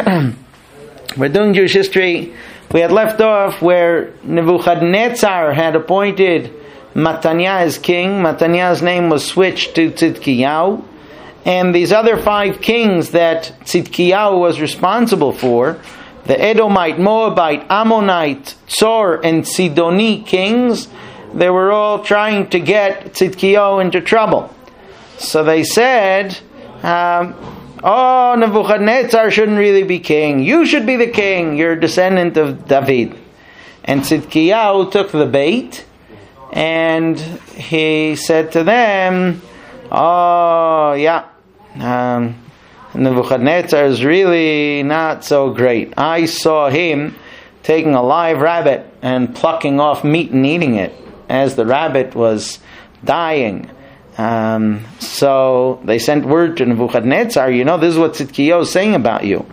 We're doing Jewish history. We had left off where Nebuchadnezzar had appointed Mataniah as king. Mataniah's name was switched to Tzidkiyahu. And these other 5 kings that Tzidkiyahu was responsible for, the Edomite, Moabite, Ammonite, Tzor, and Sidoni kings, they were all trying to get Tzidkiyahu into trouble. So they said, Nebuchadnezzar shouldn't really be king. You should be the king. You're a descendant of David. And Tzidkiyahu took the bait, and he said to them, Nebuchadnezzar is really not so great. I saw him taking a live rabbit and plucking off meat and eating it as the rabbit was dying. So they sent word to Nebuchadnezzar, this is what Tzidkiyahu is saying about you.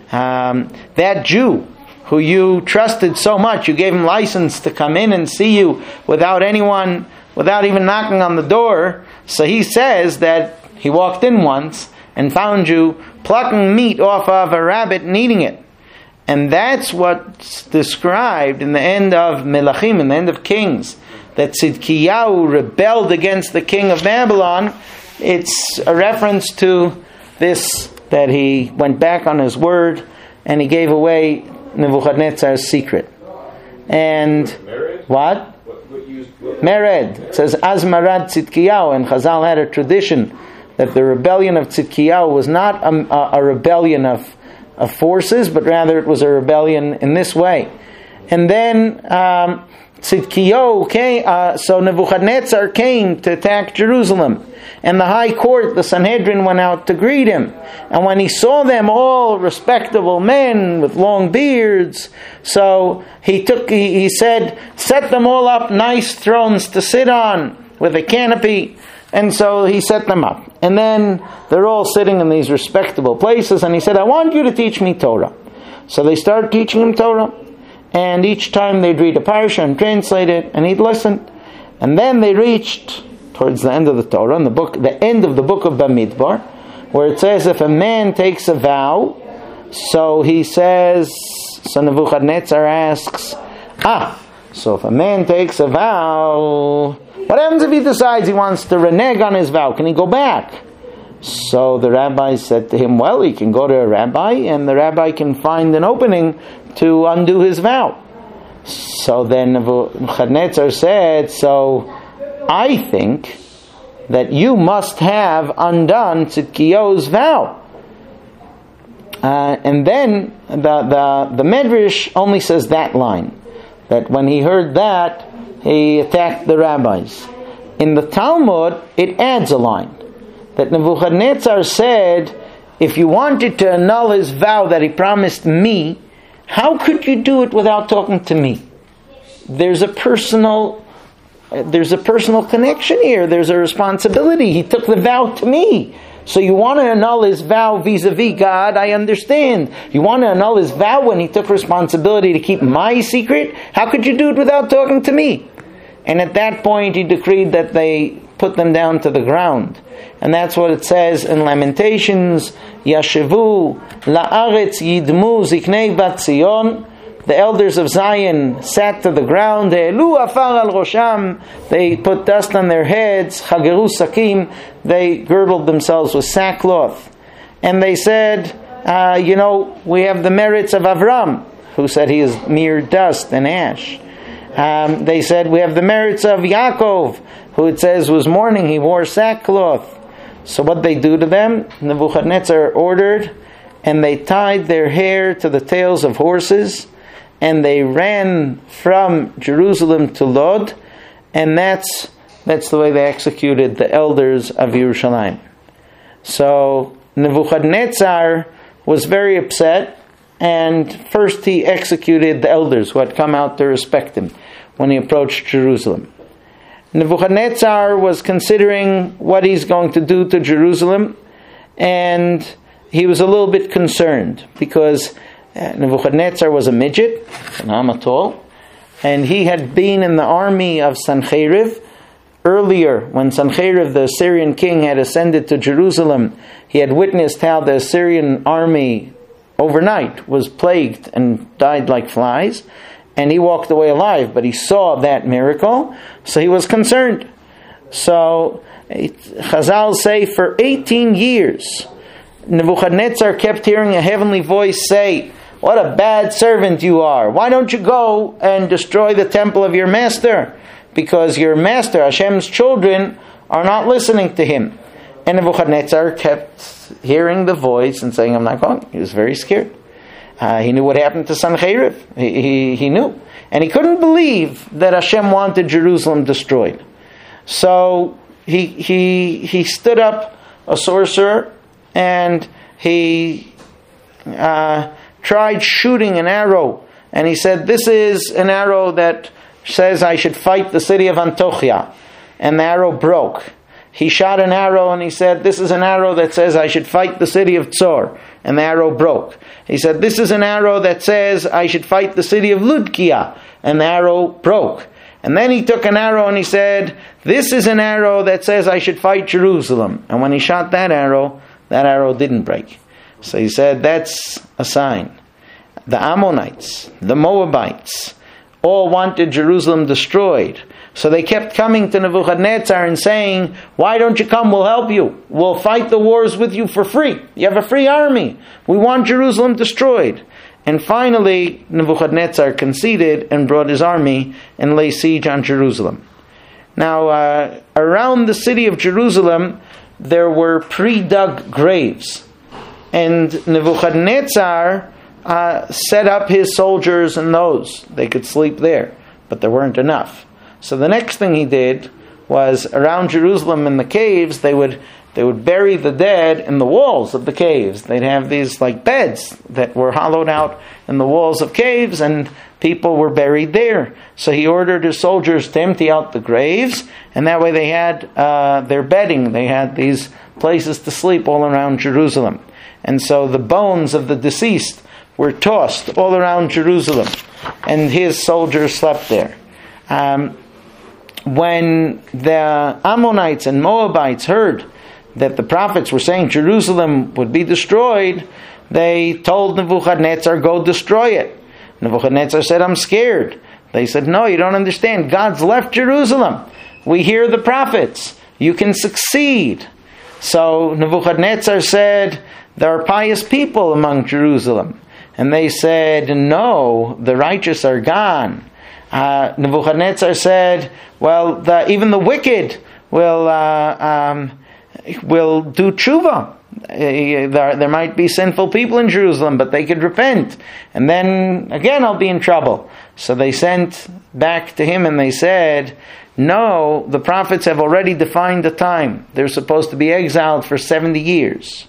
That Jew who you trusted so much, you gave him license to come in and see you without even knocking on the door. So he says that he walked in once and found you plucking meat off of a rabbit and eating it. And that's what's described in the end of Melachim, in the end of Kings, that Tzidkiyahu rebelled against the king of Babylon. It's a reference to this, that he went back on his word and he gave away Nebuchadnezzar's secret. And Mered? What? What Mered. It says Azmarad Tzidkiyahu, and Chazal had a tradition that the rebellion of Tzidkiyahu was not a rebellion of forces, but rather it was a rebellion in this way. And then Tzidkiyahu came, so Nebuchadnezzar came to attack Jerusalem. And the high court, the Sanhedrin, went out to greet him. And when he saw them all respectable men with long beards, so he said, set them all up nice thrones to sit on with a canopy. And so he set them up. And then they're all sitting in these respectable places. And he said, I want you to teach me Torah. So they started teaching him Torah. And each time they'd read a parsha and translate it, and he'd listen. And then they reached towards the end of the Torah, in the end of the book of Bamidbar, where it says if a man takes a vow, so he says, so Nebuchadnezzar asks, so if a man takes a vow, what happens if he decides he wants to renege on his vow? Can he go back? So the rabbi said to him, well, he can go to a rabbi, and the rabbi can find an opening to undo his vow. So then Nebuchadnezzar said, so I think that you must have undone Tzidkiyahu's vow. And then the Medrash only says that line, that when he heard that, he attacked the rabbis. In the Talmud, it adds a line, that Nebuchadnezzar said, if you wanted to annul his vow that he promised me, how could you do it without talking to me? There's a personal connection here. There's a responsibility. He took the vow to me. So you want to annul his vow vis-a-vis God, I understand. You want to annul his vow when he took responsibility to keep my secret? How could you do it without talking to me? And at that point he decreed that they put them down to the ground. And that's what it says in Lamentations, Yashevu la'aretz yidmu ziknei bat Zion. The elders of Zion sat to the ground. Elu afar al rosham. They put dust on their heads. Chageru sakim. They girdled themselves with sackcloth. And they said, we have the merits of Avram, who said he is mere dust and ash. They said, we have the merits of Yaakov, who it says was mourning, he wore sackcloth. So what they do to them, Nebuchadnezzar ordered, and they tied their hair to the tails of horses, and they ran from Jerusalem to Lod, and that's the way they executed the elders of Yerushalayim. So Nebuchadnezzar was very upset, and first he executed the elders who had come out to respect him when he approached Jerusalem. Nebuchadnezzar was considering what he's going to do to Jerusalem, and he was a little bit concerned because Nebuchadnezzar was a midget, not tall, and he had been in the army of Sancheriv. Earlier, when Sancheriv, the Assyrian king, had ascended to Jerusalem, he had witnessed how the Assyrian army overnight was plagued and died like flies, and he walked away alive, but he saw that miracle, so he was concerned. So Chazal say for 18 years, Nebuchadnezzar kept hearing a heavenly voice say, "What a bad servant you are. Why don't you go and destroy the temple of your master? Because your master, Hashem's children, are not listening to him." And Nebuchadnezzar kept hearing the voice and saying, "I'm not going." He was very scared. He knew what happened to Sancheriv. He knew. And he couldn't believe that Hashem wanted Jerusalem destroyed. So he stood up a sorcerer and he tried shooting an arrow. And he said, "This is an arrow that says I should fight the city of Antiochia." And the arrow broke. He shot an arrow and he said, "This is an arrow that says I should fight the city of Tzor." And the arrow broke. He said, "This is an arrow that says I should fight the city of Ludkia." And the arrow broke. And then he took an arrow and he said, "This is an arrow that says I should fight Jerusalem." And when he shot that arrow didn't break. So he said, that's a sign. The Ammonites, the Moabites, all wanted Jerusalem destroyed. So they kept coming to Nebuchadnezzar and saying, "Why don't you come? We'll help you. We'll fight the wars with you for free. You have a free army. We want Jerusalem destroyed." And finally, Nebuchadnezzar conceded and brought his army and laid siege on Jerusalem. Now, around the city of Jerusalem, there were pre-dug graves. And Nebuchadnezzar set up his soldiers in those. They could sleep there, but there weren't enough. So the next thing he did was, around Jerusalem in the caves, they would bury the dead in the walls of the caves. They'd have these like beds that were hollowed out in the walls of caves, and people were buried there. So he ordered his soldiers to empty out the graves, and that way they had their bedding. They had these places to sleep all around Jerusalem. And so the bones of the deceased were tossed all around Jerusalem, and his soldiers slept there. When the Ammonites and Moabites heard that the prophets were saying Jerusalem would be destroyed, they told Nebuchadnezzar, "Go destroy it." Nebuchadnezzar said, "I'm scared." They said, "No, you don't understand. God's left Jerusalem. We hear the prophets. You can succeed." So Nebuchadnezzar said, "There are pious people among Jerusalem." And they said, "No, the righteous are gone." Nebuchadnezzar said, "Well, even the wicked will do tshuva. There might be sinful people in Jerusalem, but they could repent. And then, again, I'll be in trouble." So they sent back to him and they said, "No, the prophets have already defined the time. They're supposed to be exiled for 70 years.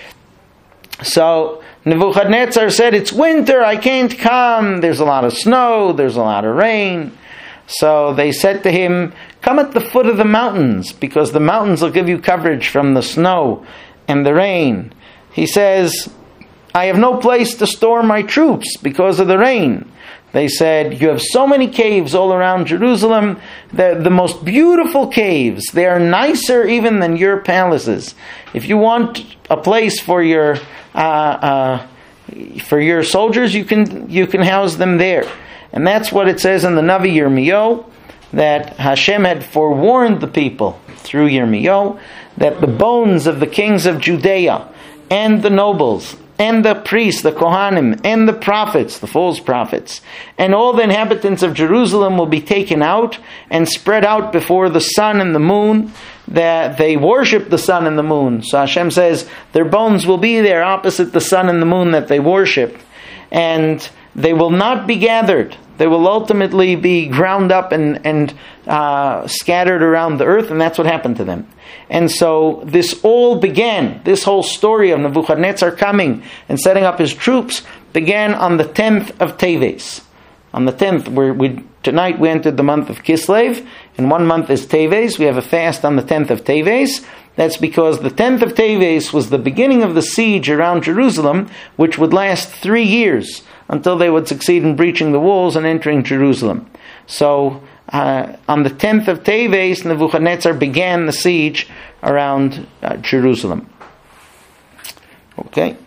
So Nebuchadnezzar said, "It's winter, I can't come. There's a lot of snow, there's a lot of rain." So they said to him, "Come at the foot of the mountains, because the mountains will give you coverage from the snow and the rain." He says, "I have no place to store my troops because of the rain." They said, "You have so many caves all around Jerusalem. They're the most beautiful caves. They are nicer even than your palaces. If you want a place for your soldiers, you can house them there." And that's what it says in the Navi Yirmiyahu, that Hashem had forewarned the people through Yirmiyahu that the bones of the kings of Judea and the nobles and the priests, the Kohanim, and the prophets, the false prophets, and all the inhabitants of Jerusalem will be taken out and spread out before the sun and the moon, that they worship the sun and the moon. So Hashem says their bones will be there opposite the sun and the moon that they worship, and they will not be gathered. They will ultimately be ground up and scattered around the earth, and that's what happened to them. And so this all began, this whole story of Nebuchadnezzar coming and setting up his troops began on the 10th of Teves. On the 10th, tonight we entered the month of Kislev, and 1 month is Teves. We have a fast on the 10th of Teves. That's because the 10th of Teves was the beginning of the siege around Jerusalem, which would last 3 years until they would succeed in breaching the walls and entering Jerusalem. So on the 10th of Teves, Nebuchadnezzar began the siege around Jerusalem. Okay.